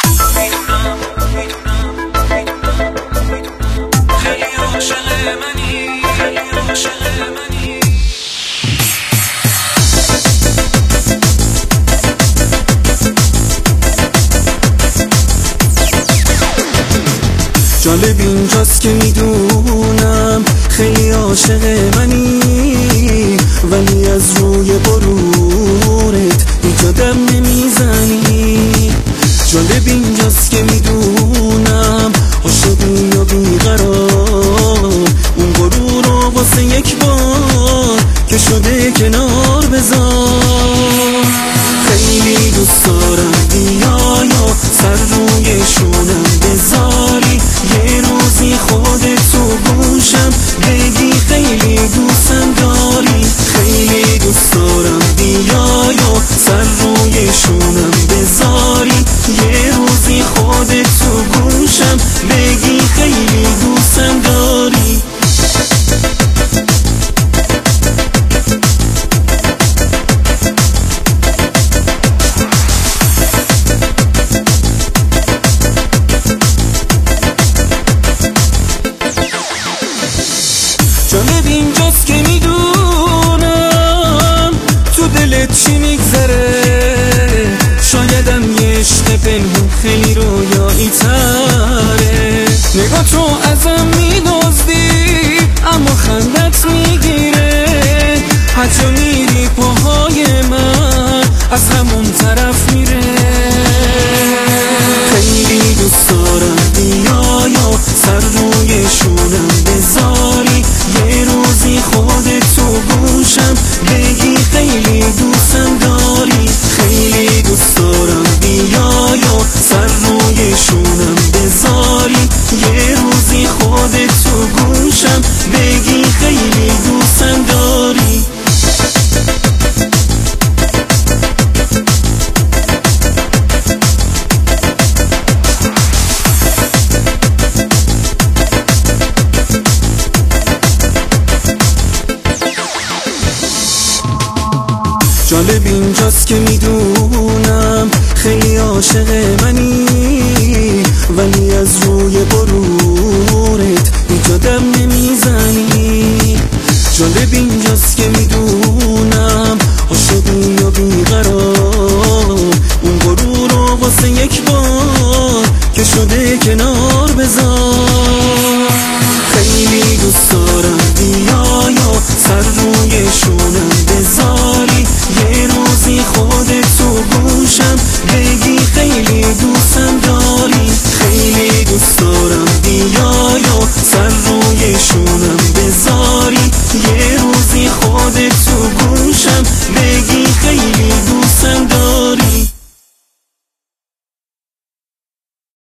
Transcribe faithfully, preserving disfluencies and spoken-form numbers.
جالب اینجاست که میدونم خیلی عاشق منی، ولی از روی غرورت ایجادم نمیزنی. جالب اینجاست که میدونم عاشقی یا بیقرار، اون غرور رو واسه یک بار که شده کنار بذار. خیلی دوست دارم بیای و سر روی شونم بذاری، یه روزی خودتو گوشم بگی خیلی دوستم داری. خیلی دوست دارم بیای و سر روی شونم بذاری، یه روزی خودتو گوشم بگی خیلی دوستم داری. جالب اینجاست که میدونم تو دلت چی میگذره، شایدم یه عشق پنهون خیلی رویایی تره. نگاه تو ازم میدزدی اما خندت میگیره، هر جا میری پاهای من از همون طرف میره. خیلی دوست دارم بیای و سر روی شونم بذاری، یه روزی خودتو گوشم بگی خیلی دوستم داری. خیلی دوست دارم بیای و سر روی شونم بذاری، یه روزی خودتو گوشم بگی خیلی دوستم داری. جالب اینجاست که میدونم خیلی عاشق منی، ولی از روی غرورت ایجادم نمیزنی. جالب اینجاست که میدونم عاشقی یا بیقرار، اون غرور رو واسه یک